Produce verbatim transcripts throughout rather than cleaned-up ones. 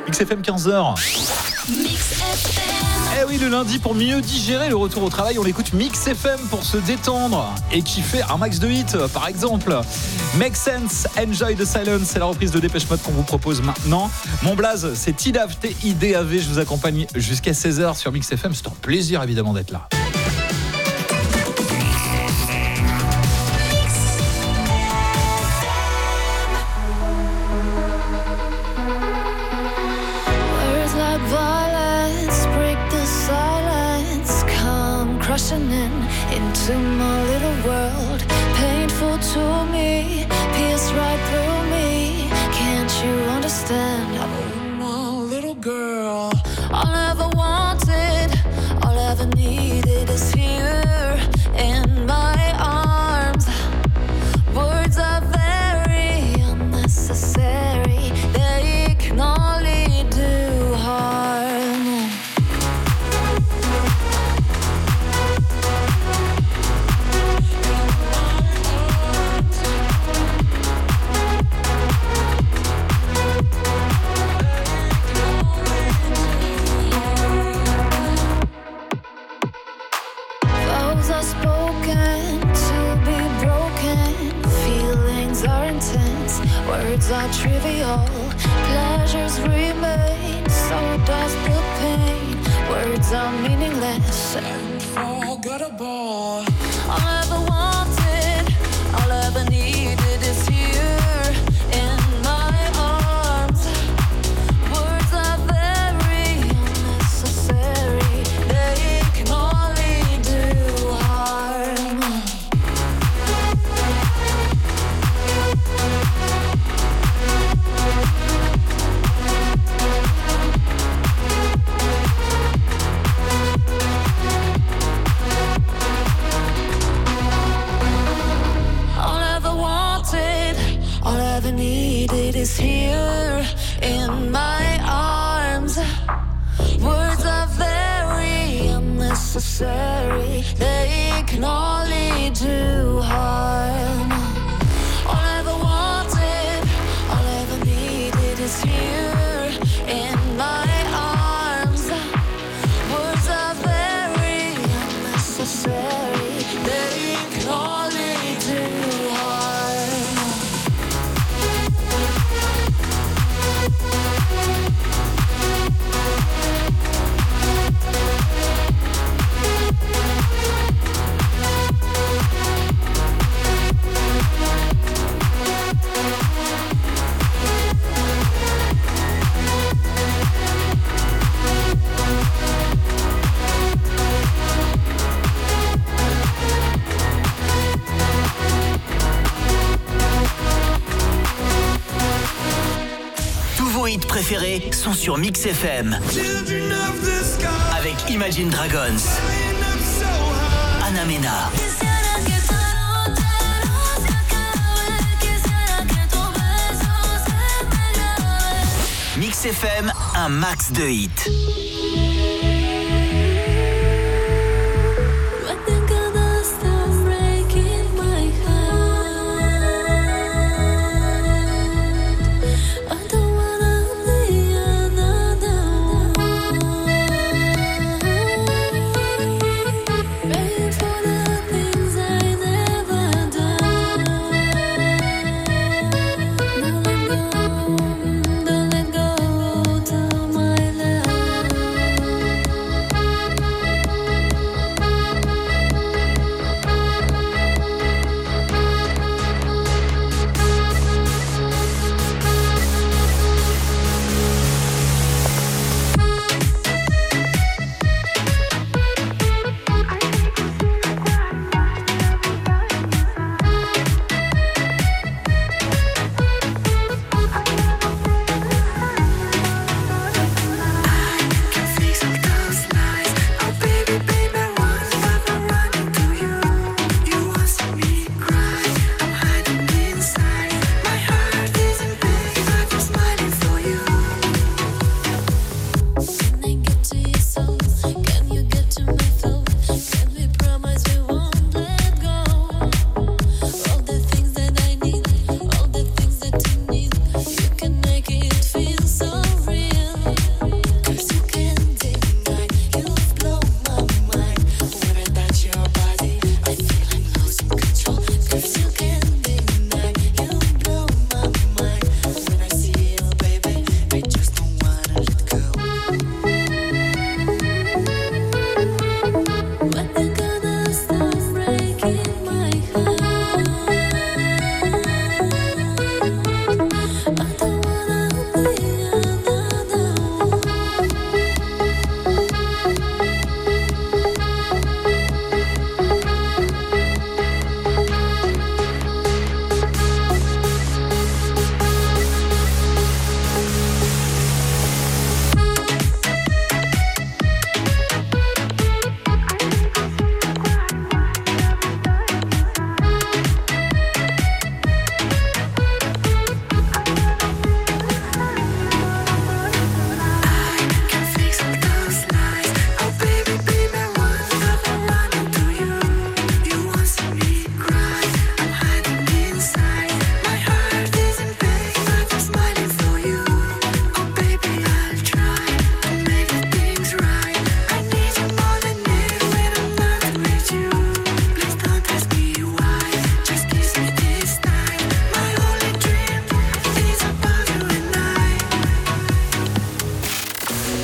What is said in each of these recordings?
X F M quinze heures. Mix F M. Eh oui, le lundi, pour mieux digérer le retour au travail, on écoute Mix F M pour se détendre et kiffer un max de hits, par exemple. Make Sense, Enjoy the Silence, c'est la reprise de Dépêche Mode qu'on vous propose maintenant. Mon blaze, c'est Tidav, T I D A V. Je vous accompagne jusqu'à seize heures sur Mix F M. C'est un plaisir, évidemment, d'être là. Crushing in into my little world, painful to me, pierce right through me. Can't you understand? I'm a little girl. All I ever wanted, all I ever needed is here in my arms. Words are very unnecessary, they can only do harm. Words are trivial, pleasures remain, so does the pain. Words are meaningless and forgettable. All I ever wanted, all I ever needed is here in my arms. Words are very unnecessary, they can only do harm. Needed is here in my arms. Words are very unnecessary, they can only do harm. All I ever wanted, all I ever needed is here in my arms. Words are very unnecessary, they can only do harm. Vos hits préférés sont sur Mix F M. Avec Imagine Dragons, Anna Mena, Mix F M, un max de hits. Don't let go, till my love.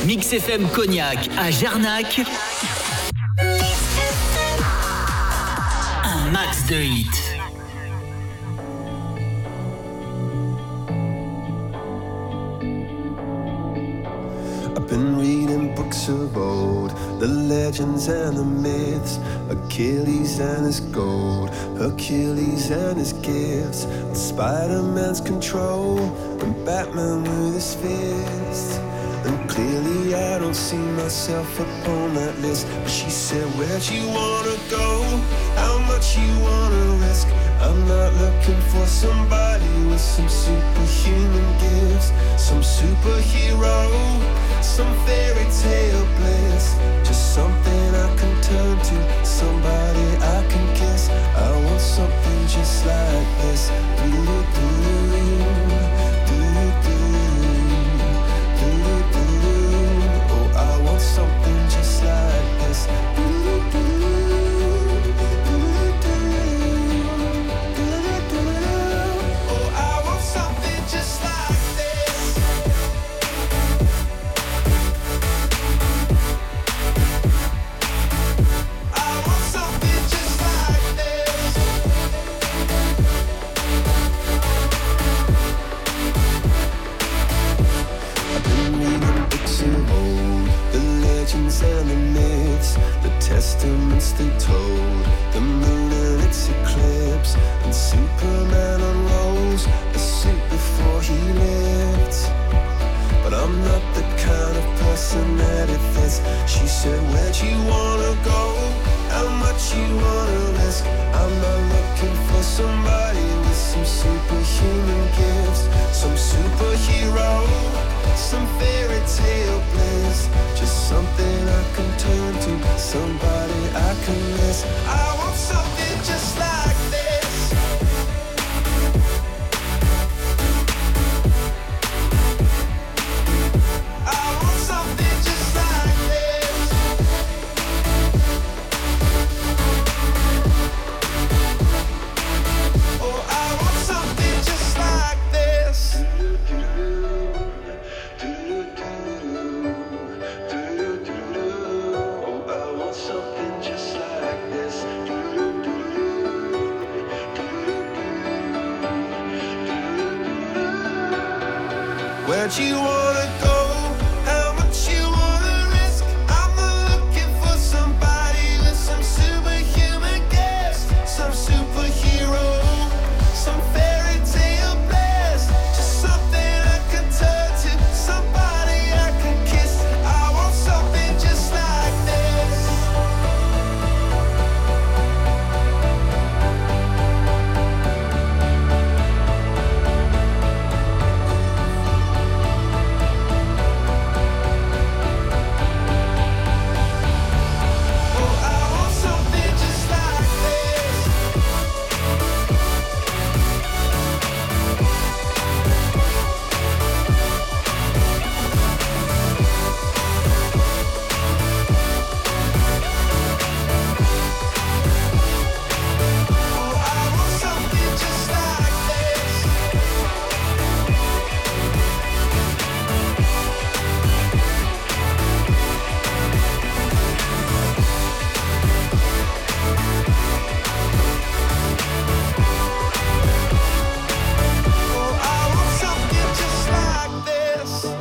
Mix F M Cognac à Jarnac, un max de hits. Been reading books of old, the legends and the myths, Achilles and his gold, Hercules and his gifts, and Spider-Man's control, and Batman with his fists. And clearly I don't see myself upon that list. But she said, where'd you wanna go? How much you wanna risk? I'm not looking for somebody with some superhuman gifts, some superhero, some fairy tale bliss. Just something I can turn to, somebody I can kiss. I want something just like this. Do-do-do, do-do-do, do-do-do. Oh, I want something just like this. Do-do-do, do-do-do, do-do-do. Oh, I want something just like this. I want something just like this. I've been reading books of old, the legends and the myths, the testaments they told, the moon and its eclipse, and Superman unrolls a suit before he lived. But I'm not the kind of person that it fits. She said, where'd you wanna go? How much you wanna risk? I'm not looking for somebody with some superhuman gifts, some superhero, some fairy tale bliss. Just something I can turn to, somebody I can miss. I want something just like this. I want something just like this. Oh, I want something just like this. Oh, I want something just like this. Where'd you wanna go? How much you wanna risk? I'm not looking for somebody with some superhuman gifts, some superhero, some fairy tale bliss. Just something I can turn to, somebody I can kiss. I want something just like this. Oh, I want something just like this. Oh, I want something just like this. Oh, I want something just like this.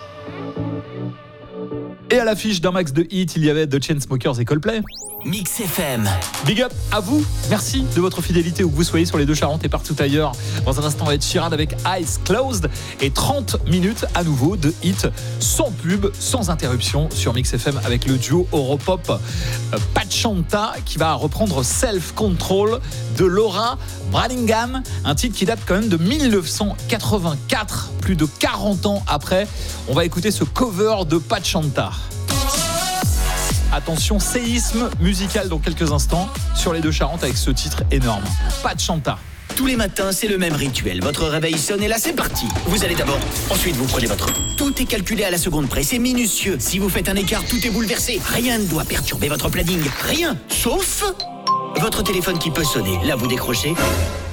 Et à l'affiche d'un max de hits, il y avait The Chainsmokers et Coldplay. Mix F M. Big up à vous, merci de votre fidélité où que vous soyez sur les deux Charentes et partout ailleurs. Dans un instant, on va être Sheeran avec Eyes Closed et trente minutes à nouveau de hits sans pub, sans interruption sur Mix F M avec le duo Europop euh, Pachanta qui va reprendre Self Control de Laura Branigan, un titre qui date quand même de dix-neuf cent quatre-vingt-quatre, plus de quarante ans après. On va écouter ce cover de Pachanta. Attention, séisme musical dans quelques instants sur les deux Charentes avec ce titre énorme. Pachanta. Tous les matins, c'est le même rituel. Votre réveil sonne et là, c'est parti. Vous allez d'abord, ensuite vous prenez votre... Tout est calculé à la seconde près, c'est minutieux. Si vous faites un écart, tout est bouleversé. Rien ne doit perturber votre planning. Rien, sauf votre téléphone qui peut sonner. Là, vous décrochez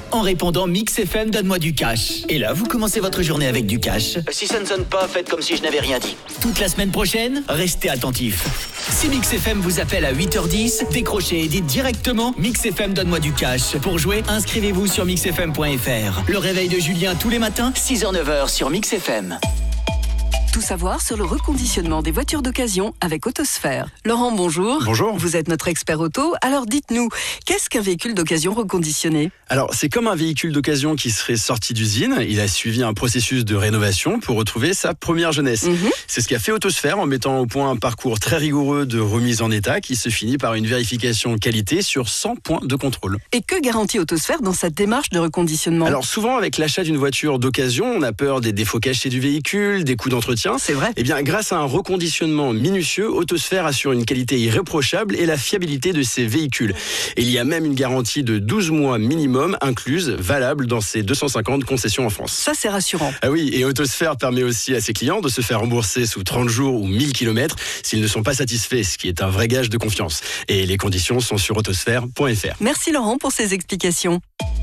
en répondant Mix F M donne-moi du cash. Et là, vous commencez votre journée avec du cash. Si ça ne sonne pas, faites comme si je n'avais rien dit. Toute la semaine prochaine, restez attentifs. Si Mix F M vous appelle à huit heures dix, décrochez et dites directement Mix F M donne-moi du cash. Pour jouer, inscrivez-vous sur mix f m point f r. Le réveil de Julien tous les matins, six heures neuf heures sur Mix F M. Tout savoir sur le reconditionnement des voitures d'occasion avec Autosphère. Laurent, bonjour. Bonjour. Vous êtes notre expert auto. Alors dites-nous, qu'est-ce qu'un véhicule d'occasion reconditionné ? Alors, c'est comme un véhicule d'occasion qui serait sorti d'usine. Il a suivi un processus de rénovation pour retrouver sa première jeunesse. Mm-hmm. C'est ce qu'a fait Autosphère en mettant au point un parcours très rigoureux de remise en état qui se finit par une vérification qualité sur cent points de contrôle. Et que garantit Autosphère dans cette démarche de reconditionnement ? Alors, souvent, avec l'achat d'une voiture d'occasion, on a peur des défauts cachés du véhicule, des coûts d'entretien. C'est vrai. Eh bien, grâce à un reconditionnement minutieux, Autosphère assure une qualité irréprochable et la fiabilité de ses véhicules. Et il y a même une garantie de douze mois minimum incluse, valable dans ses deux cent cinquante concessions en France. Ça, c'est rassurant. Ah oui, et Autosphère permet aussi à ses clients de se faire rembourser sous trente jours ou mille kilomètres s'ils ne sont pas satisfaits, ce qui est un vrai gage de confiance. Et les conditions sont sur autosphère point f r. Merci Laurent pour ces explications.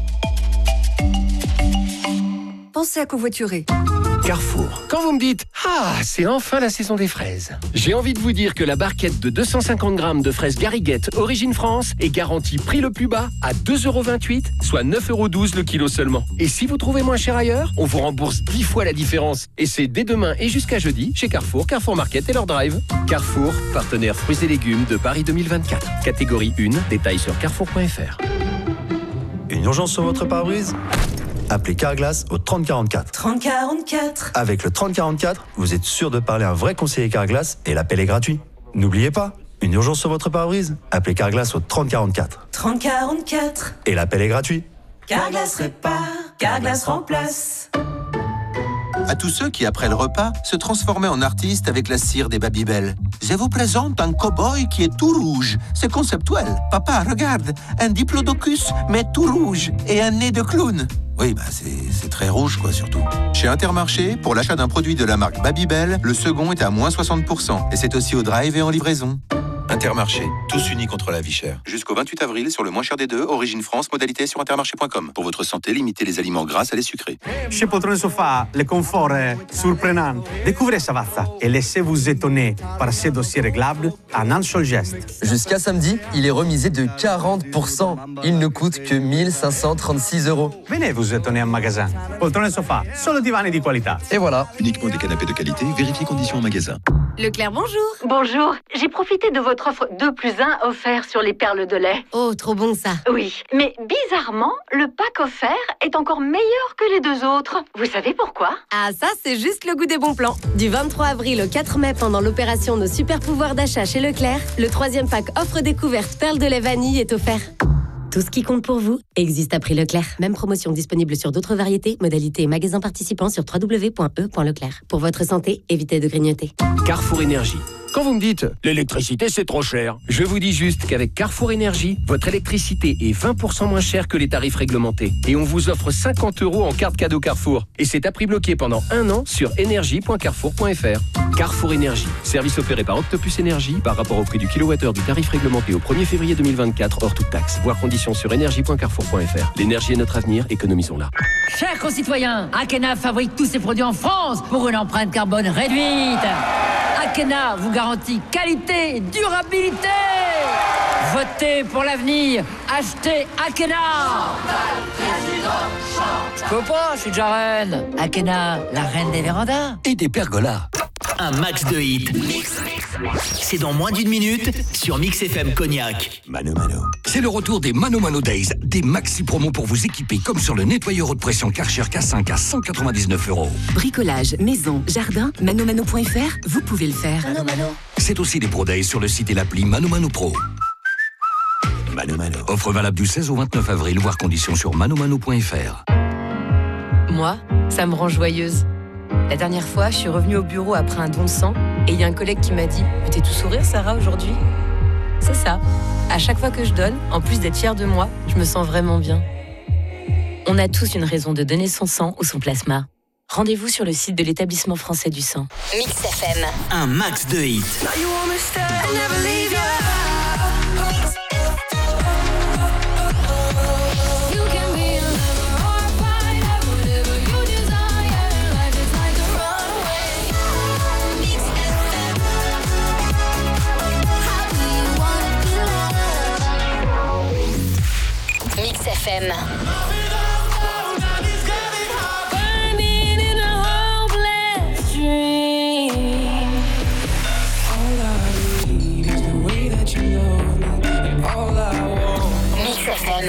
Pensez à covoiturer. Carrefour. Quand vous me dites « Ah, c'est enfin la saison des fraises », j'ai envie de vous dire que la barquette de deux cent cinquante grammes de fraises Gariguette Origine France est garantie prix le plus bas à deux euros vingt-huit, soit neuf euros douze le kilo seulement. Et si vous trouvez moins cher ailleurs, on vous rembourse dix fois la différence. Et c'est dès demain et jusqu'à jeudi chez Carrefour, Carrefour Market et leur drive. Carrefour, partenaire fruits et légumes de Paris deux mille vingt-quatre. Catégorie un, détails sur carrefour point f r. Une urgence sur votre pare-brise ? Appelez Carglass au trente quarante-quatre. trente quarante-quatre. Avec le trente quarante-quatre, vous êtes sûr de parler à un vrai conseiller Carglass et l'appel est gratuit. N'oubliez pas, une urgence sur votre pare-brise ? Appelez Carglass au trente quarante-quatre. trente quarante-quatre. Et l'appel est gratuit. Carglass répare, Carglass remplace. À tous ceux qui, après le repas, se transformaient en artistes avec la cire des Babybel. Je vous présente un cow-boy qui est tout rouge. C'est conceptuel. Papa, regarde, un diplodocus, mais tout rouge, et un nez de clown. Oui, bah c'est, c'est très rouge, quoi, surtout. Chez Intermarché, pour l'achat d'un produit de la marque Babybel, le second est à moins soixante pour cent. Et c'est aussi au drive et en livraison. Intermarché, tous unis contre la vie chère. Jusqu'au vingt-huit avril, sur le moins cher des deux, Origine France, modalité sur intermarché point com. Pour votre santé, limitez les aliments gras à les sucrés. Chez Poltrone Sofa, le confort est surprenant. Découvrez Savazza et laissez-vous étonner par ces dossiers réglables en un seul geste. Jusqu'à samedi, il est remisé de quarante pour cent. Il ne coûte que mille cinq cent trente-six euros. Venez vous étonner en magasin. Poltrone Sofa, solo divani di qualità. Et voilà. Uniquement des canapés de qualité, vérifiez conditions en magasin. Leclerc, bonjour. Bonjour. J'ai profité de votre offre deux plus un offert sur les perles de lait. Oh, trop bon ça. Oui, mais bizarrement, le pack offert est encore meilleur que les deux autres. Vous savez pourquoi ? Ah, ça, c'est juste le goût des bons plans. Du vingt-trois avril au quatre mai, pendant l'opération Nos super pouvoirs d'achat chez Leclerc, le troisième pack offre découverte perles de lait vanille est offert. Tout ce qui compte pour vous existe à prix Leclerc. Même promotion disponible sur d'autres variétés, modalités et magasins participants sur w w w point e point leclerc. Pour votre santé, évitez de grignoter. Carrefour Énergie. Quand vous me dites « l'électricité c'est trop cher », je vous dis juste qu'avec Carrefour Énergie, votre électricité est vingt pour cent moins chère que les tarifs réglementés. Et on vous offre cinquante euros en carte cadeau Carrefour. Et c'est à prix bloqué pendant un an sur énergie point carrefour point f r. Carrefour Énergie, service opéré par Octopus Énergie par rapport au prix du kilowattheure du tarif réglementé au premier février deux mille vingt-quatre hors toute taxe. Voir conditions sur énergie point carrefour point f r. L'énergie est notre avenir, économisons-la. Chers concitoyens, Akena fabrique tous ses produits en France pour une empreinte carbone réduite. Akena vous garantit qualité et durabilité. Votez pour l'avenir. Achetez Akena. Je peux pas, je suis déjà reine. Akena, la reine des vérandas. Et des pergolas. Un max de hits. C'est dans moins d'une minute sur Mix F M Cognac. Mano Mano. C'est le retour des Mano Mano Days, des maxi promos pour vous équiper comme sur le nettoyeur haute pression Karcher K cinq à cent quatre-vingt-dix-neuf euros. Bricolage, maison, jardin, manomano point f r, vous pouvez le faire. Mano Mano. C'est aussi des Pro Days sur le site et l'appli Mano Mano Pro. Mano Mano. Offre valable du seize au vingt-neuf avril, voire conditions sur manomano point f r. Moi, ça me rend joyeuse. La dernière fois, je suis revenue au bureau après un don de sang et il y a un collègue qui m'a dit « T'es tout sourire, Sarah, aujourd'hui ?» C'est ça. À chaque fois que je donne, en plus d'être fière de moi, je me sens vraiment bien. On a tous une raison de donner son sang ou son plasma. Rendez-vous sur le site de l'établissement français du sang. Mix F M. Un max de hits. You can be M. Mix F M.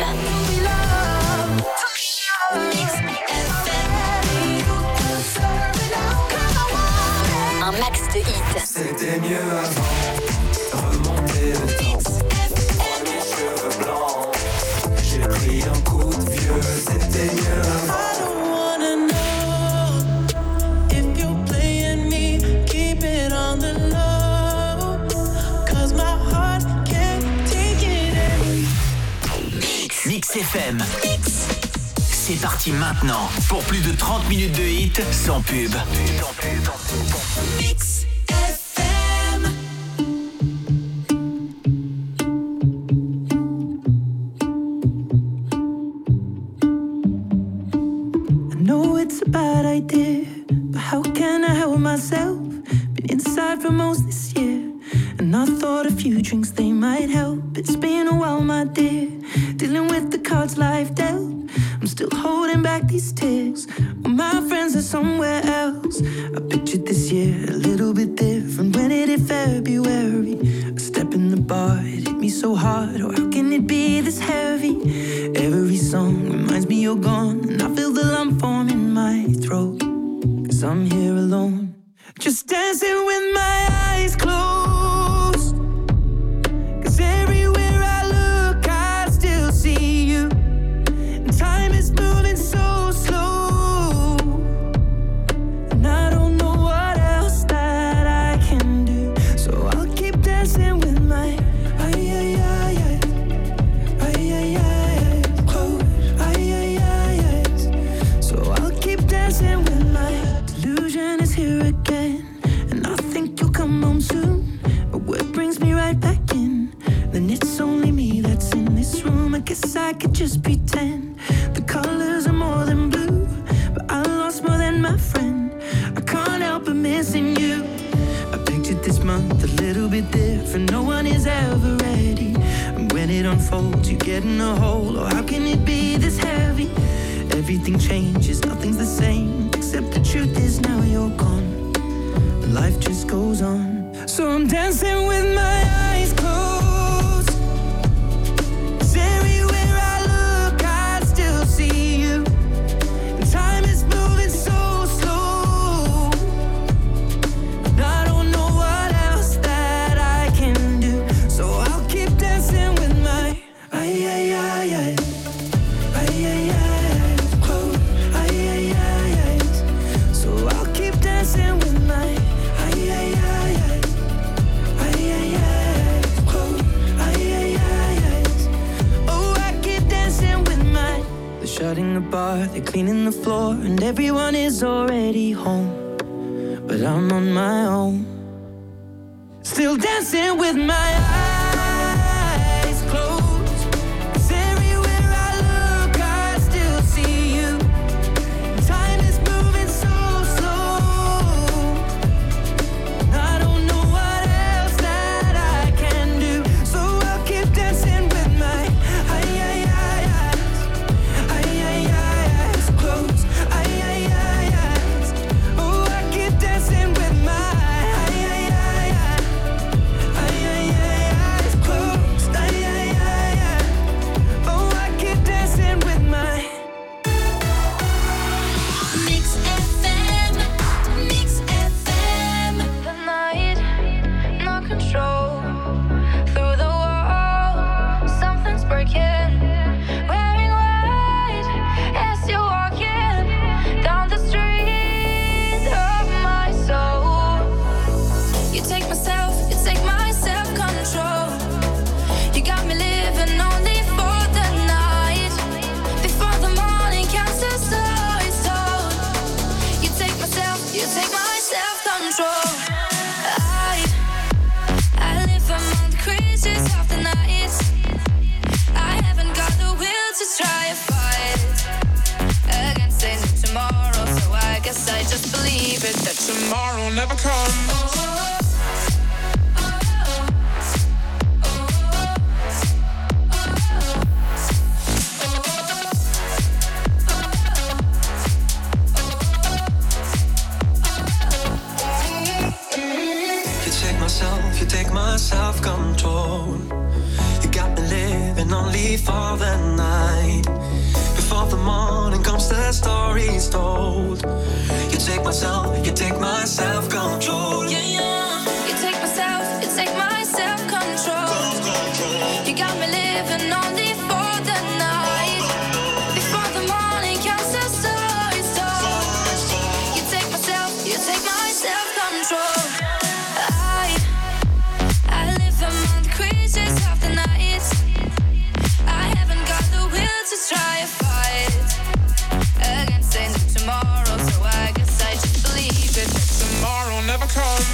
Un max de hits. C'était mieux avant, remonter le temps. Oh, mes cheveux blancs, j'ai pris un coup de vieux. C'était mieux avant. I don't wanna know if you're playing me, keep it on the low. Cause my heart can't take it anymore. Mix, Mix F M. Mix. C'est parti maintenant pour plus de trente minutes de hits sans pub. Mix F M. I know it's a bad idea, but how can I help myself? Been inside for most this year, and I thought a few drinks they might help. It's been a while, my dear, dealing with the cards life dealt. I'm still holding back these tears when my friends are somewhere else. I pictured this year a little bit different when it hit February. A step in the bar, it hit me so hard. Or how can it be this heavy? Every song reminds me you're gone, and I feel the lump form in my throat. Cause I'm here alone, just dancing with my eyes closed. Cause everywhere I look, I still see you. Time is moving so slow, and I don't know what else that I can do. So I'll keep dancing with my ay ay ay ay ay ay ay close ay ay ay ay. So I'll keep dancing with my delusion is here again, and I think you'll come home soon. But what brings me right back in? Then it's only me that's in this room. I guess I could just pretend the colors are more than blue, but I lost more than my friend. I can't help but missing you. I pictured this month a little bit different. No one is ever ready, and when it unfolds, you get in a hole. Oh, how can it be this heavy? Everything changes, nothing's the same, except the truth is now you're gone. Life just goes on. So I'm dancing with my eyes closed. 'Cause everywhere I look, I still see you. And time is moving so slow, and I don't know what else that I can do. So I'll keep dancing with my ay ay ay ay ay ay ay close ay ay ay ay. So I'll keep dancing with my ay ay ay ay ay ay ay close ay ay ay ay. Oh, I keep dancing with my. They're shutting the bar, they're cleaning the floor, and everyone is already home, but I'm on my own, still dancing with my eyes closed. 'Cause everywhere I look, I still see you. Time is moving so slow, and I don't know what else that I can do. So I'll keep dancing with my ay ay ay eyes, ay ay ay eyes closed, ay ay ay eyes. Oh, I keep dancing with my ay ay ay ay ay ay ay eyes closed, ay ay ay ay. Oh, I keep dancing with my Mix F M, Mix F M. The night, no control. Through the wall, something's breaking. Wearing white as you're walking down the street of my soul. You take myself, you take my self-control. You got me living only for the night. Before the morning comes, the story is told. You take myself, you take my self-control. I, I live among the creatures of the night. I haven't got the will to try and fight against a new tomorrow, so I guess I just believe it that tomorrow never comes. myself, you take my self-control. You got me living only for the night. Before the morning comes, the story's told. You take myself, you take my self-control. Yeah, yeah. You take myself, you take my self-control. You got me living only for the night. Before the morning comes, the story's told. You take myself, you take my self-control. I, I live among the creatures of the night. I haven't got the will to try a fight against a new tomorrow, so I guess I just believe it. Tomorrow never comes.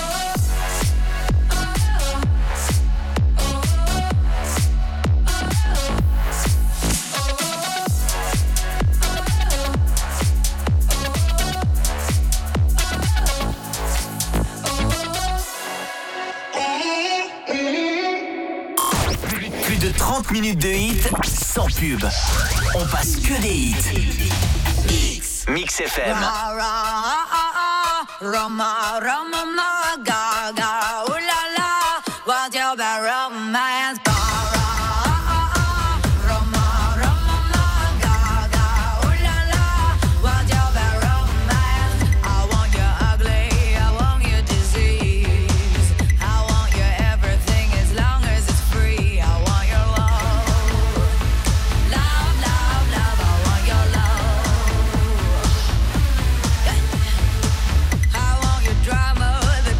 Plus de trente minutes de hits sans pub. On passe que des hits. Mix F M. Roma, Roma, ma, ga, ga, ooh la la, what's your bad romance? Drama, the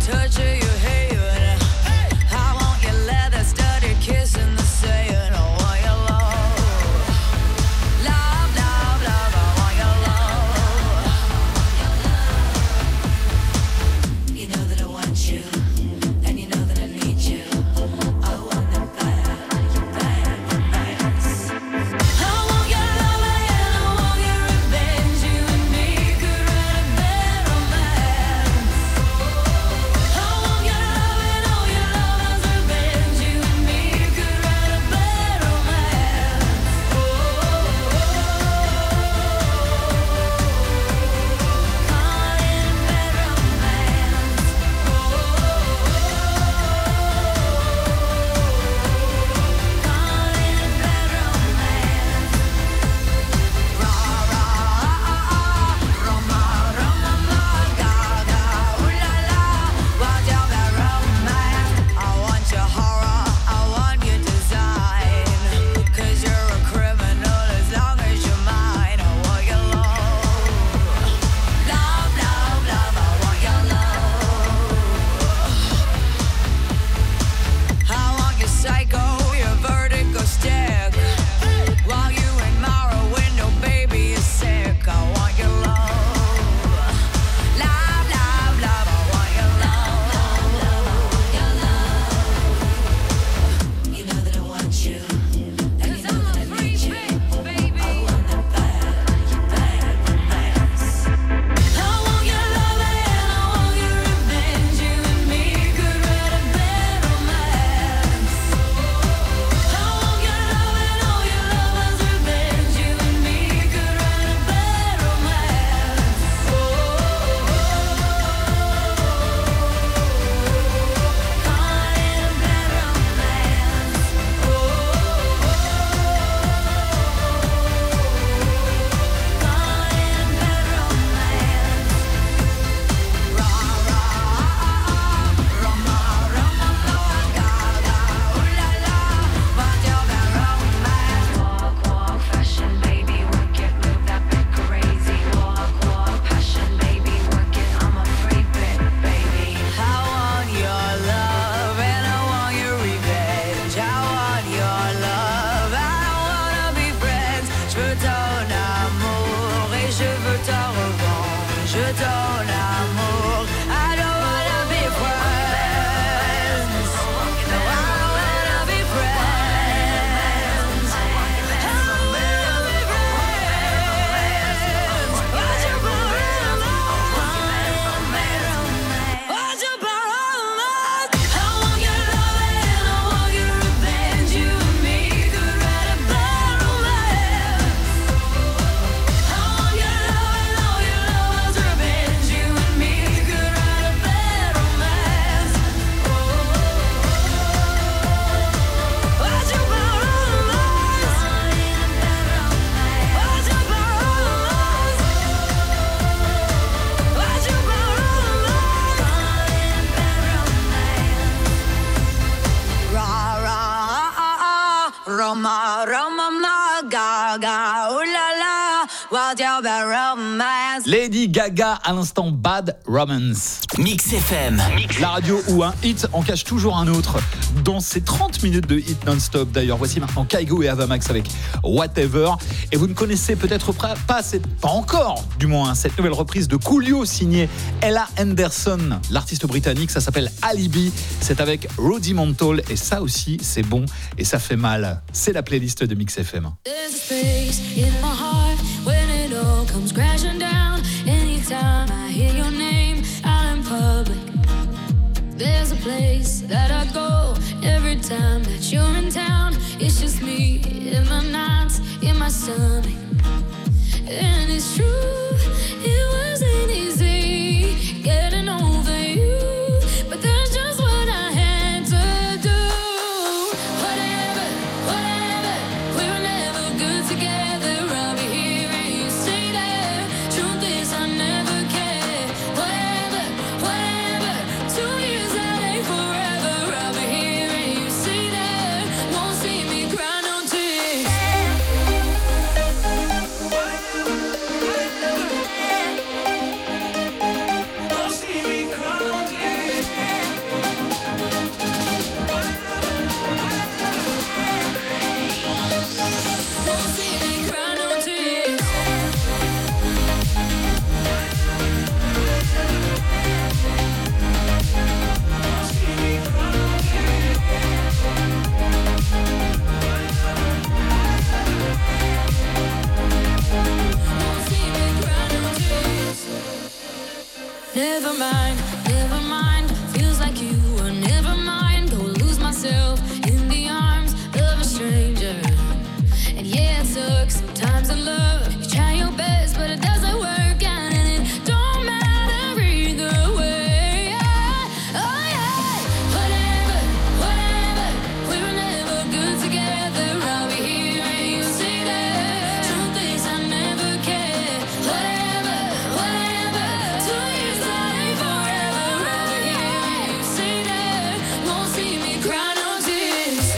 Roma, Roma, Gaga, ooh la la, what's your bad romance? Lady Gaga à l'instant Bad Romance. Mix F M. La radio où un hit en cache toujours un autre. Dans ces trente minutes de hit non-stop d'ailleurs, voici maintenant Kygo et Ava Max avec Whatever. Et vous ne connaissez peut-être pas, cette, pas encore du moins, cette nouvelle reprise de Coolio signée Ella Henderson, l'artiste britannique. Ça s'appelle Alibi. C'est avec Rudimental et ça aussi c'est bon et ça fait mal. C'est la playlist de Mix F M. There's a space in my heart when it all comes crashing down. Anytime I hear your name out in public, there's a place that I go every time that you're in town. It's just me in the nights in my stomach, and it's true. It wasn't easy getting over you, but that's just what I had to do. Whatever, whatever, we were never good together. I'll be here and you stay there. Truth is I never cared. Whatever, whatever, two years that ain't forever. I'll be here and you stay there. Won't see me cry no tears. Never mind, never mind. Feels like you were never mind. Go lose myself in the arms of a stranger. And yeah, it sucks sometimes in love. You try your best, but it doesn't work out, and it don't matter either way. Oh yeah, whatever, whatever. We were never good together. I'll be here and you stay there. Truth is I never cared. Whatever, whatever. Two years that ain't forever. I'll be here and you stay there. Won't see me cry no tears.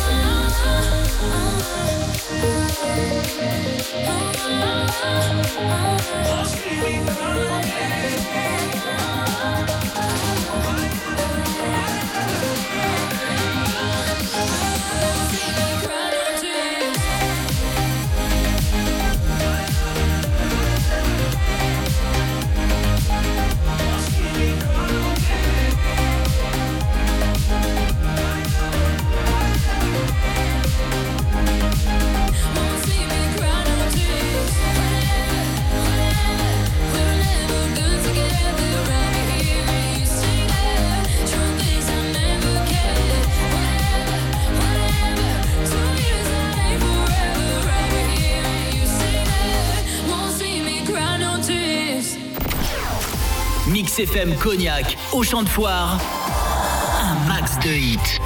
Mix F M Cognac, au champ de foire, un max de hits.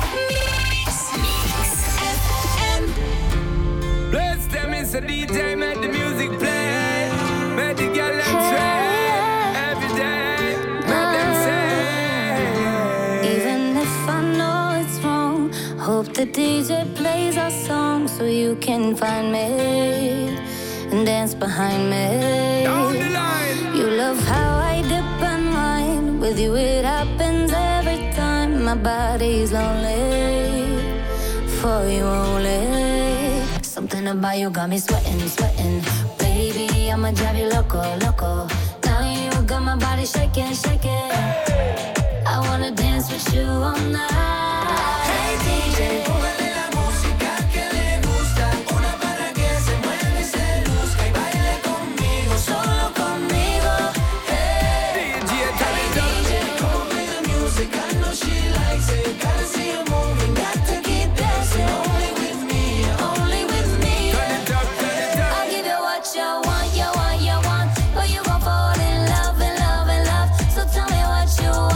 Bless them, it's a D J, make the music play. Make the girl them sway. Every day, make them say. Even if I know it's wrong, hope the D J plays our song so you can find me and dance behind me. Down the line. You love how I dip and wine. With you it happens every time. My body's lonely for you only. Something about you got me sweating, sweating. Baby, I'ma drive you loco, loco. Now you got my body shaking, shaking. I wanna dance with you all night. Hey D J, póngale la música que le gusta. Una para que se mueva y se luzca y baile conmigo, solo conmigo. Hey D J, D J, come on, play the music. I know she likes it. Gotta see her moving, got to keep dancing. Only with me, only with me. I'll give you what you want, you want, you want. But you gon' fall in love, in love, in love. So tell me what you want.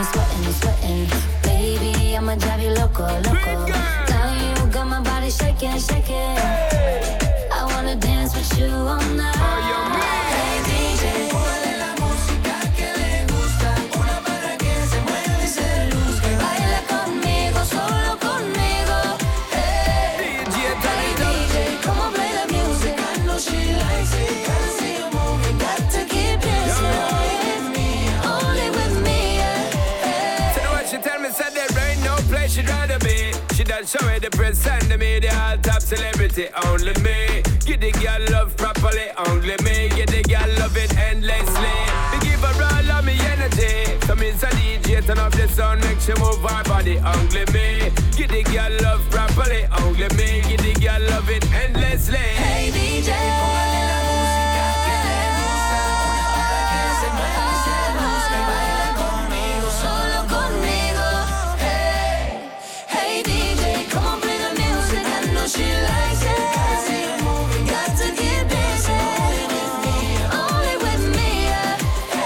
you're sweating, you're sweating. Baby, I'ma drive you loco, loco. Now you got my body shaking, shaking. I wanna dance with you all night. Hey D J, ponle la música que le gusta. Una para que se mueva y se luzca. Baila conmigo, solo conmigo. Hey, hey D J, come on, play the music. I know she likes it. Gotta see you moving, got to keep dancing. With me, only with me, yeah. Hey. So what she tell me, said there ain't no place she'd rather be. She done show it the press and the media, all top celebrity, only me. Give the girl love properly, only me. Give the girl love it endlessly. We give her all of me energy. So means a D J, turn up the sound, make she move her body, only me. Give the girl love properly, only me. Give the girl love it endlessly. Hey D J, póngale la música que le gusta. Una para que se mueva y se luzca. Baila conmigo, solo conmigo. Hey, hey D J, come on, play the music. I know she likes it. Gotta see you moving, got to keep dancing. Only with me, yeah.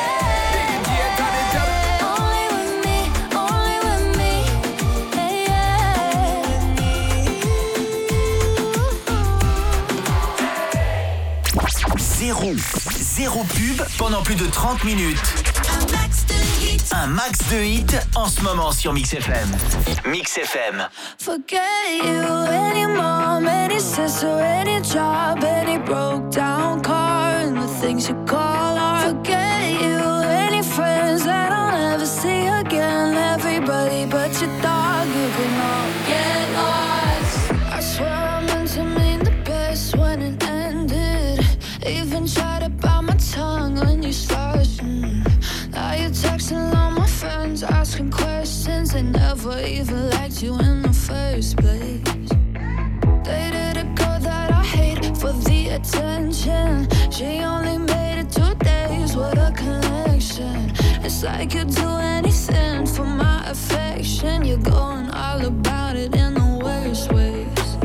Hey, only with me, only with me. Hey, Zéro, zéro pub pendant plus de trente minutes. Un max de hits. Un max de hits en ce moment sur Mix F M. Mix F M. Forget you, any mom, any sister, any job, any broke down car, and the things you call art. Forget you, any friends that I'll never see again. Everybody but your dog, you can all get lost. I swear I meant to mean the best when it ended. Even tried to bite my tongue when you started. Mm. Now you're texting all my friends, asking questions. They never even liked you in the first place. Dated a girl that I hate for the attention. She only made it two days with a connection. It's like you'd do anything for my affection. You're going all about it in the worst ways.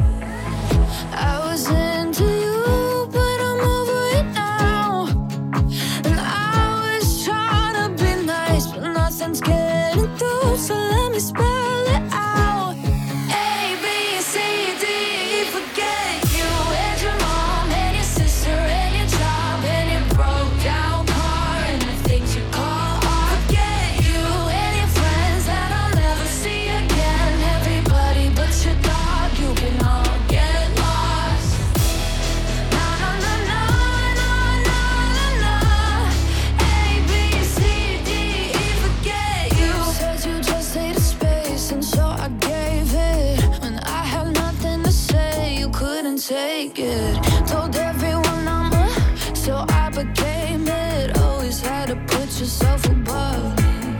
I was into you, but I'm over it now. And I was trying to be nice, but nothing's getting through. So let me spell it out. A, B, C, D, E, forget you. And your mom, and your sister, and your job, and your broke down car, and the things you call art. Forget you, and your friends that I'll never see again. Everybody but your dog, you can all get lost. Na na na na na na na na. A, B, C, D, E, forget you. Said you just needed space, and so I gave it. When I had nothing to say, you couldn't take it. Told everyone I'm a, so I became it. Always had to put yourself above me.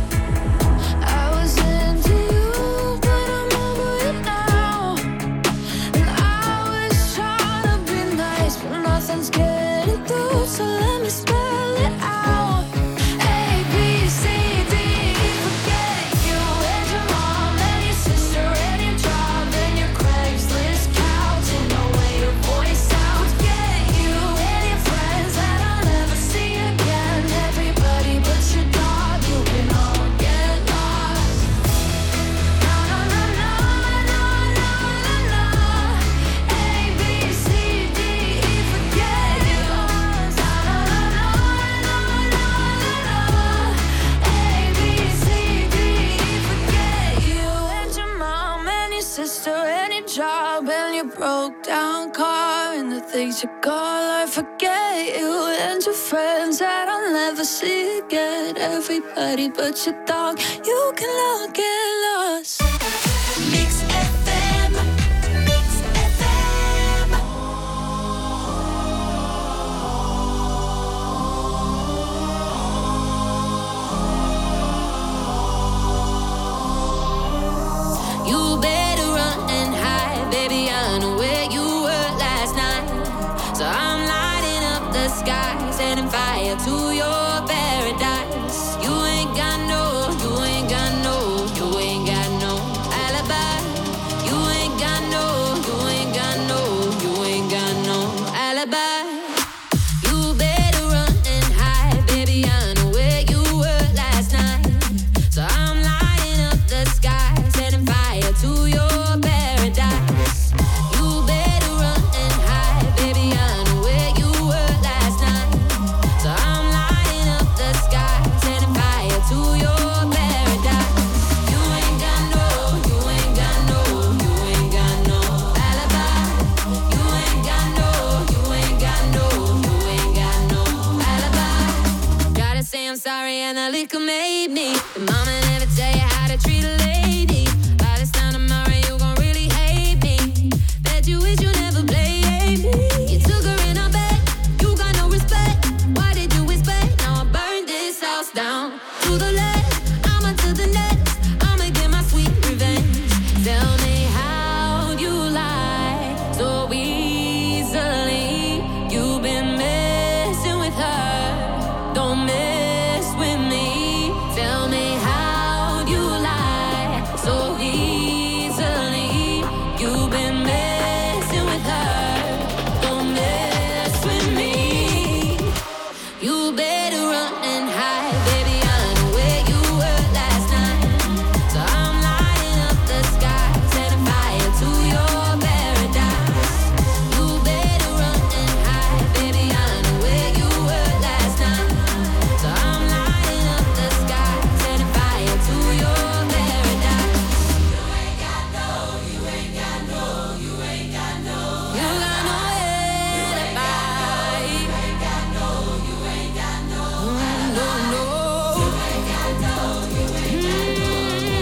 I was into you, but I'm over it now. And I was trying to be nice, but nothing's getting through. So let me spell it out. A, B, C, D, E, forget you. And your mom, and your sister, and your job, and your Craigslist couch, and the way your voice sounds. Get you, and your friends that I'll never see again. Everybody but your dog, you can all get lost. Na na na na na na na na. A, B, C, D, E, forget you. Na na na na na na na na. A, B, C, D, E, forget you. And your mom, and your sister, and your job, and your broke down car, and the things you call art. Forget you, and your friends that I'll never see again. Everybody but your dog, you can all get lost. Mix F M, Mix F M. You better run and hide, baby. I know where you were last night. So I'm lighting up the sky, setting fire to your paradise. You ain't got no, you ain't got no, you ain't got no alibi. You ain't got no, you ain't got no, you ain't got no alibi. You better run and hide, baby. I know where you were last night. So think I made me. The mama never tell you how to treat a lady. By this time tomorrow you gon' really hate me. Bet you wish you never played me. You took her in a bed, you got no respect. Why did you expect? Now I burned this house down to the left. I'ma to the next. I'ma get my sweet revenge. Tell me how you lie so easily. You've been messing with her. Don't mess with me. Tell me how you lie so easily. You've been messing with her. Don't mess with me. You better run and hide, baby. I know where you were last night. So I'm lighting up the sky, setting fire to your paradise. You better run and hide, baby. I know where you were last night. So I'm lighting up the sky, setting fire to your paradise. You ain't got no, you ain't got no, you ain't got no. You got no alibi. You ain't got no, you ain't got no. No, no. You ain't got no, you ain't got no.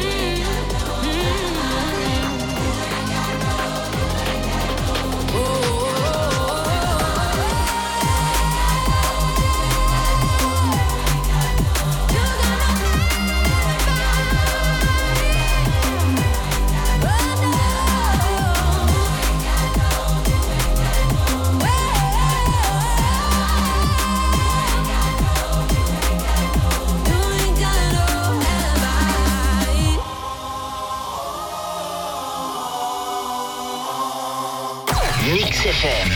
Mix F M.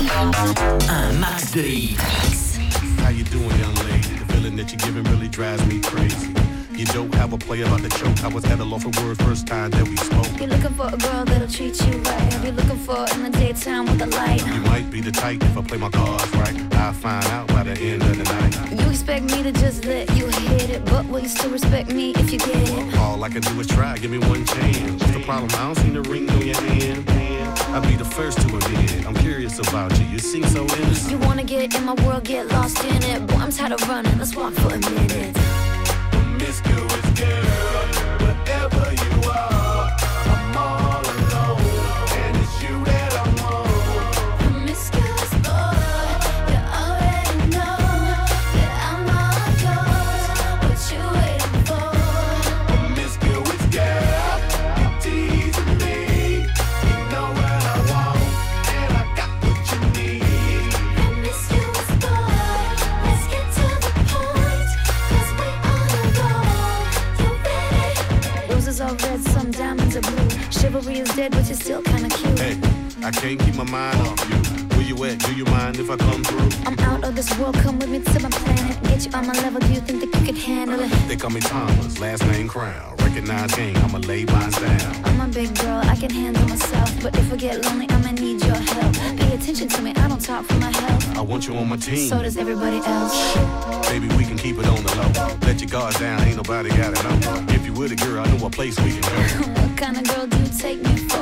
Un max de hits. How you doing, young lady? The feeling that you're giving really drives me crazy. You don't have a play about the choke. I was at a loss for words first time that we spoke. You're looking for a girl that'll treat you right. You're looking for in the daytime with a light. You might be the type if I play my cards right. I'll find out by the end of the night. You expect me to just let you hit it, but will you still respect me if you get it? All I can do is try, give me one chance. What's the problem? I don't see the ring on your hand. I'll be the first to admit it. I'm curious about you. You seem so innocent. You wanna get in my world, get lost in it. Boy, I'm tired of running. Let's walk for a minute. Promiscuous girl, whatever you are, I'm all alone, and it's you that I want. Promiscuous boy, you already know that I'm all yours. What you waiting for? Promiscuous girl, you teasing me. You know what I want, and I got what you need. Promiscuous boy, let's get to the point, 'cause we on a roll. You ready? Roses are red, some diamonds are blue. Chivalry is dead, but you're still kinda cute. Hey, I can't keep my mind off you. Where you at? Do you mind if I come through? I'm out of this world, come with me to my planet. Get you on my level, do you think that you could handle it? They call me Thomas, last name Crown. Recognize game, I'ma lay mine down. I'm a big girl, I can handle myself. But if I get lonely, I'ma need your help. Pay attention to me, I don't talk for my health. I want you on my team. So does everybody else. Baby, we can keep it on the low. Let your guard down, ain't nobody got it on. If you were the girl, I know a place we can go. What kind of girl do you take me for?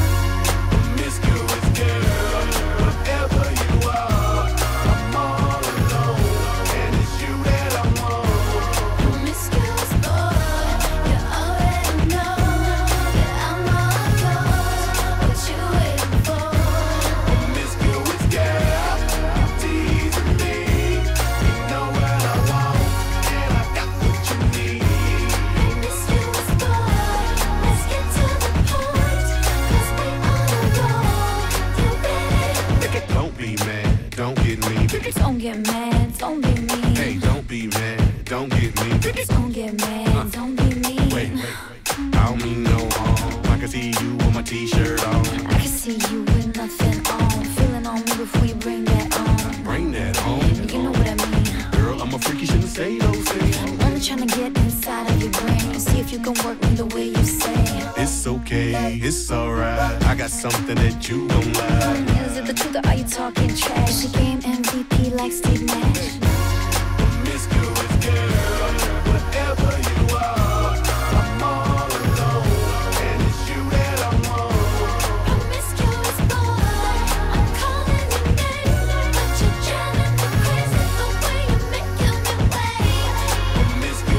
Promiscuous girl, whatever you are, I'm all alone, and it's you that I want. Promiscuous boy, you already know that I'm all yours. What you waiting for? Promiscuous girl, you teasing me. You know what I want, and I got what you need. Promiscuous boy, let's get to the point, 'cause we on a roll. You ready? Don't be mad, don't get me. Don't get mad, don't be mean. Hey, don't be mad, don't get me. Don't get mad, don't be mean. Wait, wait, wait. I don't mean no harm. I can see you with my t-shirt on. I can see you with nothing on. Feeling on me before you bring that on. Bring that on. You know what I mean. Girl, I'm a freak, you shouldn't say those things. I'm only trying to get inside of your brain. See if you can work me the way you say. It's okay, it's alright. I got something that you don't like. Is it the truth or are you talking trash? She game M V P like Steve Nash. Promiscuous girl, whatever you are, I'm all alone, and it's you that I want. Promiscuous boy, I'm calling your name, but you're driving me crazy the way you're making me wait. Promiscuous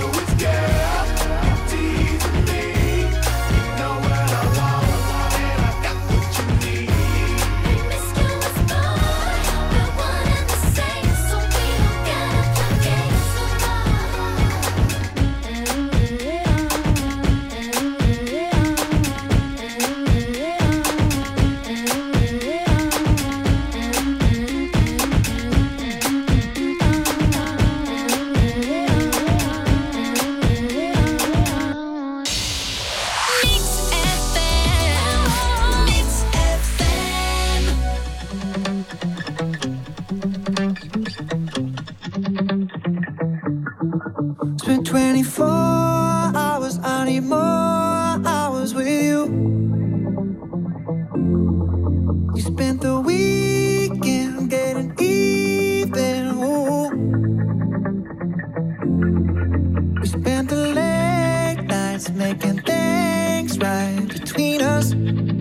us.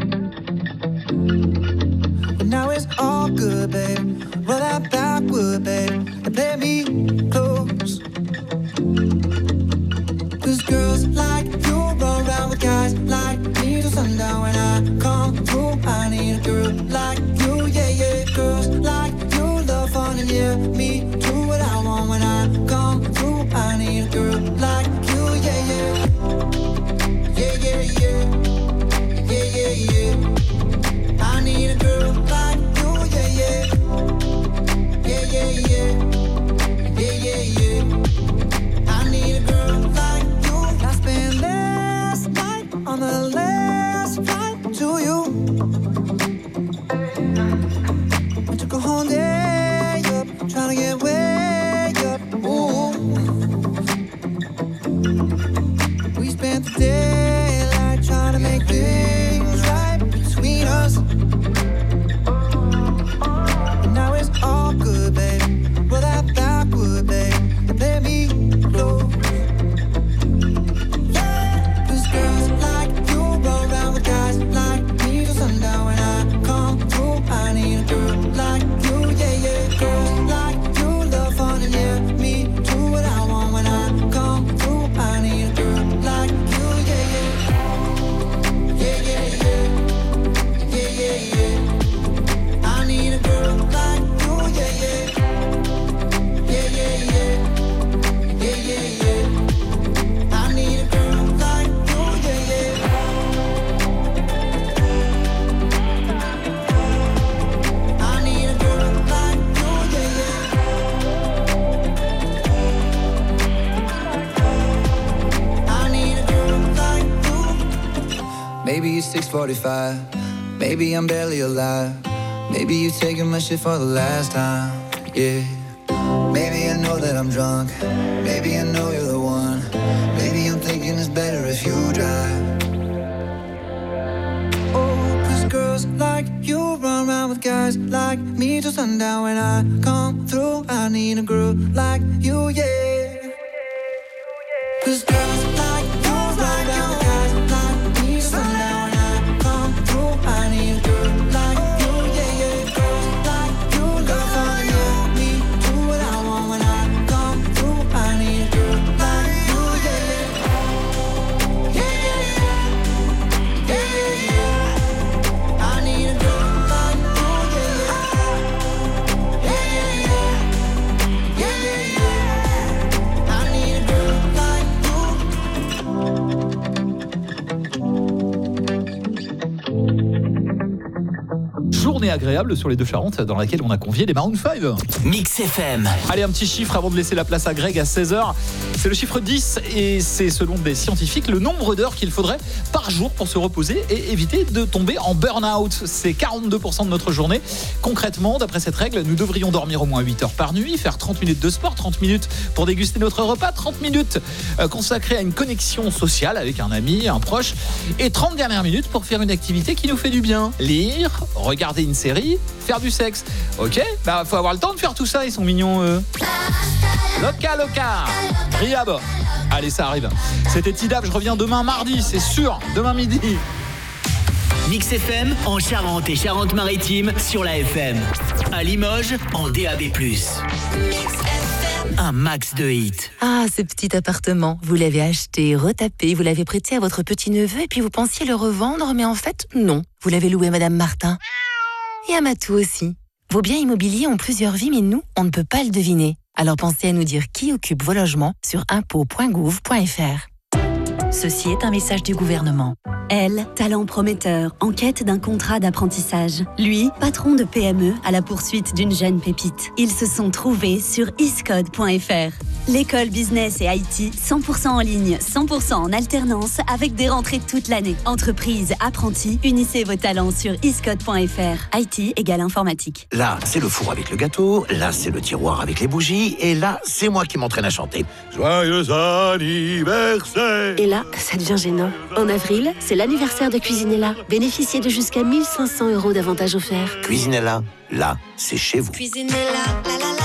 But now it's all good, babe. Roll that backward, babe, and play me close. Cause girls like you run around with guys like me till sundown. When I come through, I need a girl like you, yeah, yeah. Girls like you love fun and yeah, me do what I want. When I come through, I need a girl like you, yeah, yeah. Yeah, yeah, yeah. Yeah, yeah, yeah. I need a girl like you, yeah, yeah. Yeah, yeah, yeah. Yeah, yeah, yeah. I need a girl like you. I spent last night on the last flight to you. I took a whole day up, trying to get way up. Ooh. We spent the daylight trying to make things right between us. And now it's all good, babe. Roll that backward, babe, and play me close. Cause girls like you run around with guys like me till sundown. When I come through, I need a girl like you, yeah, yeah. Girls like you love fun and yeah, me do what I want. When I come through, I need a girl like you, yeah, yeah. Yeah, yeah, yeah. Yeah, yeah, yeah. I need a girl like you, yeah, yeah. Yeah, yeah, yeah. Yeah, yeah, yeah. I need a girl like you, yeah, yeah. I need a girl like you, yeah, yeah. I need a girl like you. Maybe it's six forty-five. Maybe I'm barely alive. Maybe you taking my shit for the last time. Yeah. Maybe I know that I'm drunk. Maybe I know you're the one. Maybe I'm thinking it's better if you drive. Oh, cause girls like you run around with guys like me till sundown. When I come through, I need a girl like you, yeah. Cause girls like you run around with guys like me till sundown. When I come through, I need a girl like you, yeah, yeah. Girls like you love fun, yeah. Me do what I want. When I come through, I need a girl like you, yeah, yeah. Yeah, yeah, yeah. Yeah, yeah, yeah. I need a girl like you, yeah, yeah. Yeah, yeah, yeah. Yeah, yeah, yeah. I need a girl like you. Journée agréable sur les deux Charentes dans laquelle on a convié les Maroon cinq. Mix F M. Allez, un petit chiffre avant de laisser la place à Greg à seize heures. C'est le chiffre dix et c'est selon des scientifiques le nombre d'heures qu'il faudrait par jour pour se reposer et éviter de tomber en burn-out. C'est quarante-deux pour cent de notre journée. Concrètement, d'après cette règle, nous devrions dormir au moins huit heures par nuit, faire trente minutes de sport, trente minutes pour déguster notre repas, trente minutes consacrées à une connexion sociale avec un ami, un proche et trente dernières minutes pour faire une activité qui nous fait du bien. Lire, regarder une série, faire du sexe. Ok, bah faut avoir le temps de faire tout ça, ils sont mignons eux. Loca Loca, Riab. Allez, ça arrive. C'était Tidab, je reviens demain mardi, c'est sûr, demain midi. Mix F M en Charente et Charente-Maritime sur la F M. À Limoges en D A B plus. Un max de hits. Ah, ce petit appartement, vous l'avez acheté, retapé, vous l'avez prêté à votre petit-neveu et puis vous pensiez le revendre, mais en fait, non. Vous l'avez loué à Madame Martin. Et à Matou aussi. Vos biens immobiliers ont plusieurs vies, mais nous, on ne peut pas le deviner. Alors pensez à nous dire qui occupe vos logements sur impôts point gouv point f r. Ceci est un message du gouvernement. Elle, talent prometteur, en quête d'un contrat d'apprentissage. Lui, patron de P M E à la poursuite d'une jeune pépite. Ils se sont trouvés sur iscode point f r. L'école business et I T, cent pour cent en ligne, cent pour cent en alternance, avec des rentrées toute l'année. Entreprise, apprentis, unissez vos talents sur iscode point f r. I T égale informatique. Là, c'est le four avec le gâteau, là, c'est le tiroir avec les bougies, et là, c'est moi qui m'entraîne à chanter. Joyeux anniversaire! Et là, ça devient gênant. En avril, c'est l'anniversaire de Cuisinella. Bénéficiez de jusqu'à mille cinq cents euros d'avantages offerts. Cuisinella, là, c'est chez vous. Cuisinella, la la la la.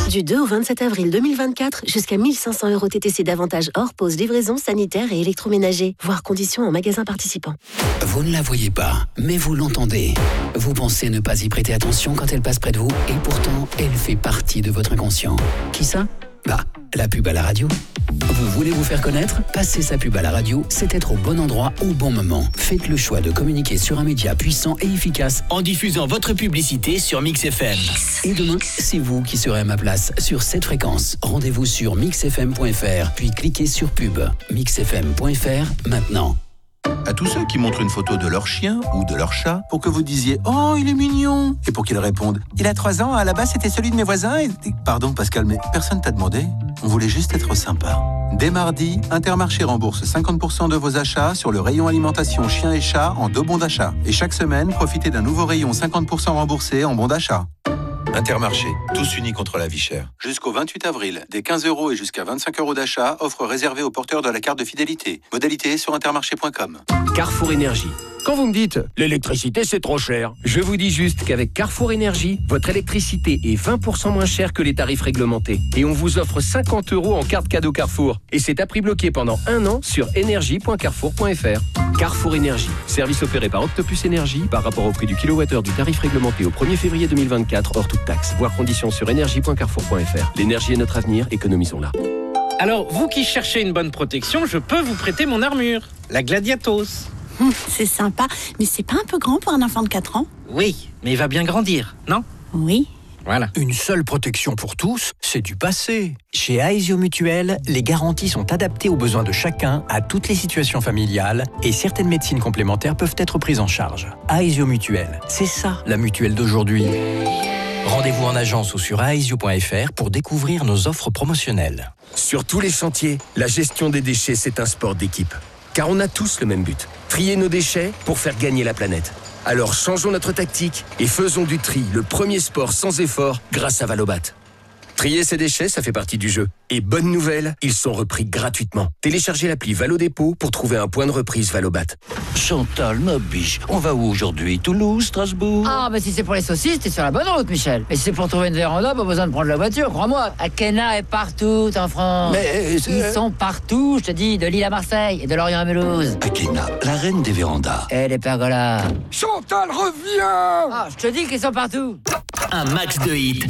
Du deux au vingt-sept avril deux mille vingt-quatre, jusqu'à mille cinq cents euros T T C d'avantage hors pause, livraison, sanitaire et électroménager. Voir conditions en magasin participant. Vous ne la voyez pas, mais vous l'entendez. Vous pensez ne pas y prêter attention quand elle passe près de vous, et pourtant, elle fait partie de votre inconscient. Qui ça ? Bah, la pub à la radio. Vous voulez vous faire connaître ? Passer sa pub à la radio, c'est être au bon endroit au bon moment. Faites le choix de communiquer sur un média puissant et efficace en diffusant votre publicité sur Mix F M. Et demain, c'est vous qui serez à ma place sur cette fréquence. Rendez-vous sur mix f m point f r, puis cliquez sur pub. mix f m point f r, maintenant. À tous ceux qui montrent une photo de leur chien ou de leur chat pour que vous disiez « Oh, il est mignon !» et pour qu'ils répondent « Il a trois ans, à la base c'était celui de mes voisins et... » Pardon Pascal, mais personne t'a demandé. On voulait juste être sympa. Dès mardi, Intermarché rembourse cinquante pour cent de vos achats sur le rayon alimentation chien et chat en deux bons d'achat. Et chaque semaine, profitez d'un nouveau rayon cinquante pour cent remboursé en bons d'achat. Intermarché, tous unis contre la vie chère. Jusqu'au vingt-huit avril, des quinze euros et jusqu'à vingt-cinq euros d'achat, offre réservée aux porteurs de la carte de fidélité. Modalité sur intermarché point com. Carrefour Énergie. Quand vous me dites « l'électricité c'est trop cher », je vous dis juste qu'avec Carrefour Énergie, votre électricité est vingt pour cent moins chère que les tarifs réglementés. Et on vous offre cinquante euros en carte cadeau Carrefour. Et c'est à prix bloqué pendant un an sur énergie point carrefour point f r. Carrefour Énergie, service opéré par Octopus Énergie par rapport au prix du kilowattheure du tarif réglementé au premier février deux mille vingt-quatre, hors toute taxe. Voir conditions sur énergie point carrefour point f r. L'énergie est notre avenir, économisons-la. Alors, vous qui cherchez une bonne protection, je peux vous prêter mon armure, la Gladiatos. Hum, c'est sympa, mais c'est pas un peu grand pour un enfant de quatre ans ? Oui, mais il va bien grandir, non ? Oui. Voilà. Une seule protection pour tous, c'est du passé. Chez Aesio Mutuel, les garanties sont adaptées aux besoins de chacun, à toutes les situations familiales, et certaines médecines complémentaires peuvent être prises en charge. Aesio Mutuel, c'est ça la mutuelle d'aujourd'hui. Rendez-vous en agence ou sur aesio point f r pour découvrir nos offres promotionnelles. Sur tous les chantiers, la gestion des déchets, c'est un sport d'équipe. Car on a tous le même but, trier nos déchets pour faire gagner la planète. Alors changeons notre tactique et faisons du tri le premier sport sans effort grâce à Valobat. Trier ses déchets, ça fait partie du jeu. Et bonne nouvelle, ils sont repris gratuitement. Téléchargez l'appli Valo Dépôt pour trouver un point de reprise Valobat. Chantal, ma biche, on va où aujourd'hui? Toulouse, Strasbourg? Ah, mais si c'est pour les saucisses, t'es sur la bonne route, Michel. Et si c'est pour trouver une véranda, pas besoin de prendre la voiture, crois-moi. Akena est partout en France. Mais ils sont partout, je te dis, de Lille à Marseille et de Lorient à Mulhouse. Akena, la reine des vérandas. Et les pergolas. Chantal, reviens! Ah, je te dis qu'ils sont partout. Un max de hits.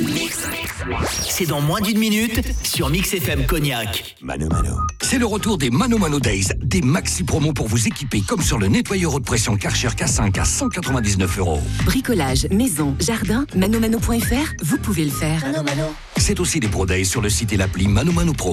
C'est dans moins d'une minute sur Mix F M Cognac. Mano Mano. C'est le retour des Mano Mano Days, des maxi promos pour vous équiper comme sur le nettoyeur haute pression Karcher K cinq à cent quatre-vingt-dix-neuf euros. Bricolage, maison, jardin, manomano point f r, vous pouvez le faire. Mano Mano. C'est aussi des Pro Days sur le site et l'appli Mano Mano Pro.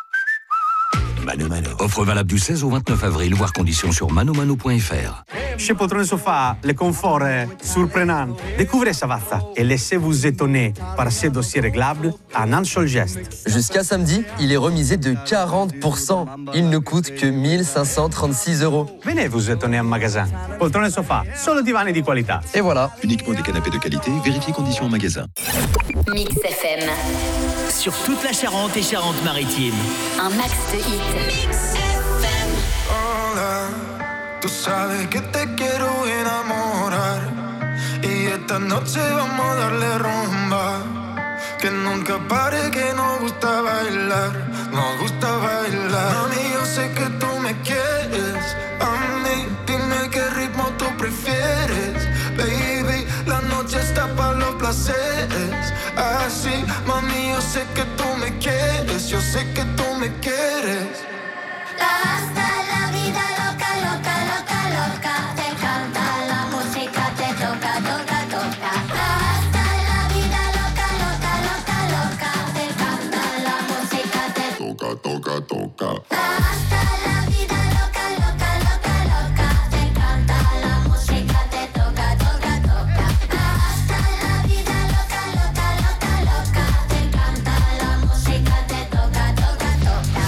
Mano Mano. Offre valable du seize au vingt-neuf avril, voir conditions sur manomano point f r. Chez Poltrone Sofa, le confort est surprenant. Découvrez Savazza et laissez-vous étonner par ses dossiers réglables en un seul geste. Jusqu'à samedi, il est remisé de quarante pour cent. Il ne coûte que mille cinq cent trente-six euros. Venez vous étonner en magasin. Poltrone Sofa, solo divani di qualità. Et voilà. Uniquement des canapés de qualité, vérifiez conditions en magasin. Mix F M. Sur toute la Charente et Charente-Maritime. Un max de hits. Mix F M. Hola, tú sabes que te quiero enamorar y esta noche vamos a darle rumba. Que nunca pare, que nos gusta bailar, nos gusta bailar. Mami, yo sé que tú me quieres, a mí dime qué ritmo tú prefieres. Baby, la noche está para los placeres. Así, mami, yo sé que tú me quieres, yo sé que tú me quieres. Hasta la vida loca, loca, loca, loca. Te encanta la música, te toca, toca, toca. Hasta la vida loca, loca, loca, loca. Te encanta la música, te toca, toca, toca. Hasta la vida loca, loca, loca, loca. Te encanta la música, te toca, toca, toca. Hasta la vida loca, loca, loca, loca. Te encanta la música, te toca, toca, toca.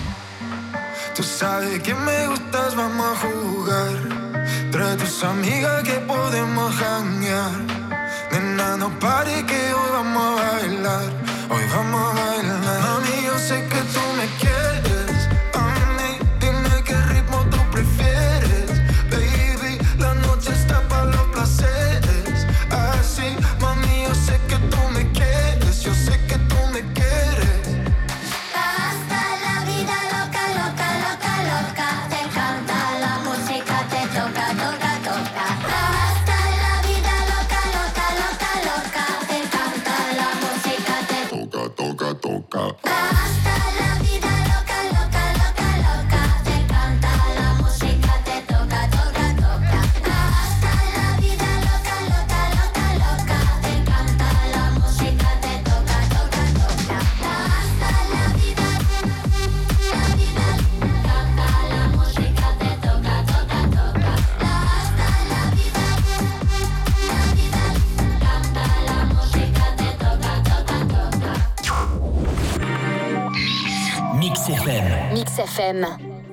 Tú sabes que me gustas, vamos a jugar. Trae tus amigas que podemos janguear. Nena, no pare que hoy vamos a bailar. Hoy vamos a bailar. Mami, yo sé que tú me quieres. A mí, dime qué ritmo tú prefieres. Baby, la noche está para los placeres. Así, mami, yo sé que tú me quieres. Yo sé que tú me quieres. Mix F M.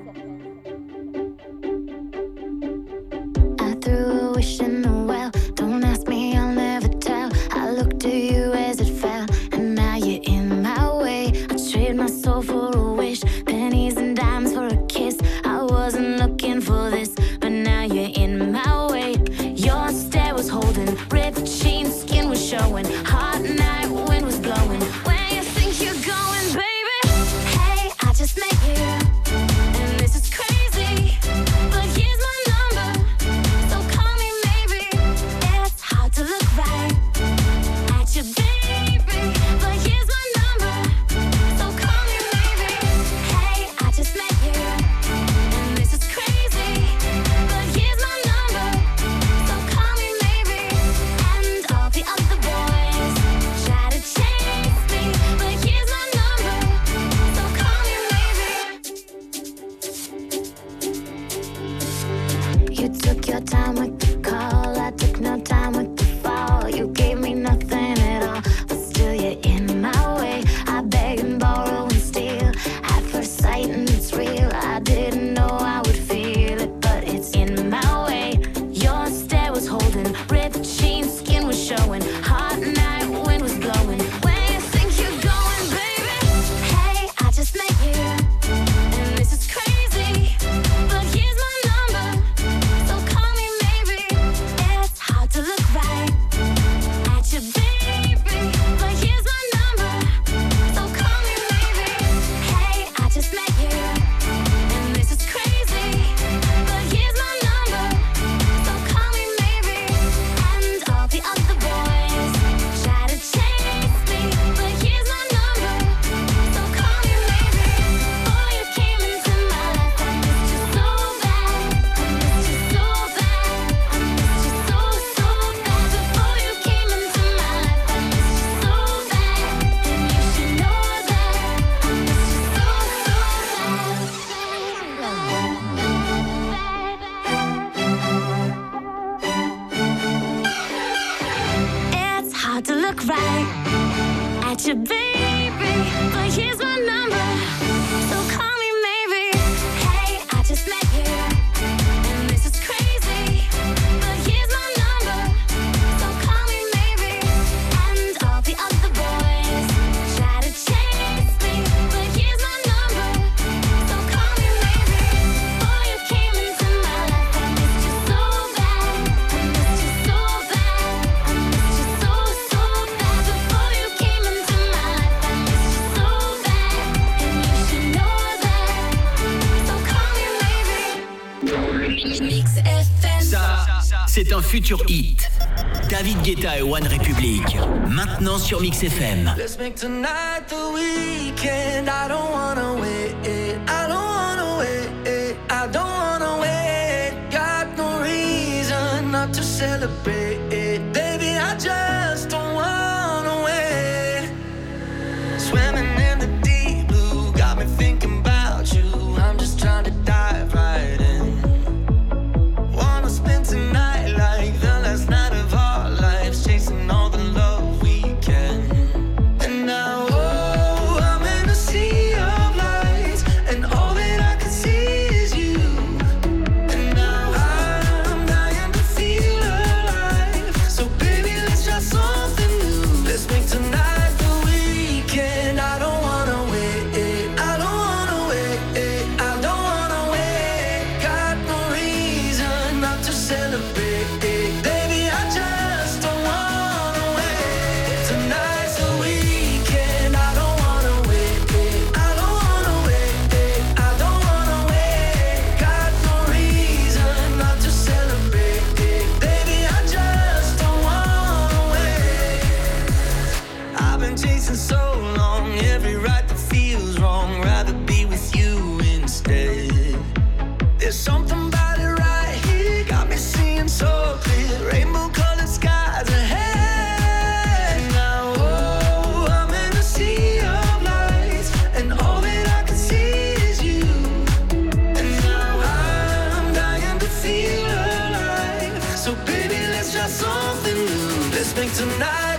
I threw a wish in the well. Don't ask me, I'll never tell. I looked to you as it fell, and now you're in my way. I trade my soul for a wish, pennies and dimes for a kiss. I wasn't looking for this, but now you're in my way. Your stare was holding, ripped jeans, skin was showing. Hot night, wind was blowing. Where you think you're going, baby? Hey, I just met you, and this is crazy. But here's my number, so call me maybe. It's hard to look right at you, baby. But here's my number, so call me maybe. Hey, I just met you, and this is crazy. But here's my number, so call me maybe. And all the other boys try to chase me, but here's my number, so call me maybe. You took your time with the call, I took no time with the fall. You gave me nothing at all, but still you're in my way. I beg and borrow and steal at first sight, and it's real. I didn't know I would feel it, but it's in my way. Your stare was holding, ripped jeans, skin was showing. Hot night, wind was blowing. Where you think you're going, baby? Hey, I just met you, and this is crazy. But here's my number, so call me maybe. It's hard to look right at you, baby. But here's my number, so call me maybe. Hey, I just met you, and this is crazy. But here's my number, so call me maybe. And all the other boys try to chase me, but here's my number, so call me maybe. Before you came into my life, I missed you so bad. I missed you so bad. I missed you so, so bad. Before you came into my life, I missed you so bad. And you should know that I missed you so, so bad. It's hard to look right at you, baby. But here's my number, so call me maybe. Hey, I just met you, and this is crazy. But here's my number, so call me maybe. And all the other boys try to chase me, but here's my number, so call me maybe. Before you came into my life, I missed you so bad. I missed you so bad. I missed you so, so bad. Before you came into my life, I missed you so bad. And you should know that, so call me maybe. Mix F M. Ça, c'est un futur hit. David Guetta et One Republic. Maintenant sur Mix F M. Let's make tonight the weekend. I don't wanna wait. I don't wanna wait. I don't wanna wait. Got no reason not to celebrate. Baby, I just don't wanna wait. Swimming in the deep blue, got me thinking about you. I'm just trying to dive right in. Wanna spend tonight like the last night of our lives, chasing all the love we can. And now, oh, I'm in a sea of lights, and all that I can see is you. And now I'm dying to feel alive. So baby, let's try something new. Let's make tonight the weekend. I don't wanna wait. I don't wanna wait. I don't wanna wait. Got no reason not to celebrate. Baby, I just don't wanna wait. Tonight's the weekend. I don't wanna wait. I don't wanna wait. I don't wanna wait. Got no reason not to celebrate. Baby, I just don't wanna wait. I've been chasing so long, every right that feels wrong. Rather be with you instead. There's something about it right here, got me seeing so clear. Rainbow colored skies ahead. Now, oh, I'm in a sea of lights, and all that I can see is you. And now I'm dying to feel alive. So baby, let's try something new. Let's make tonight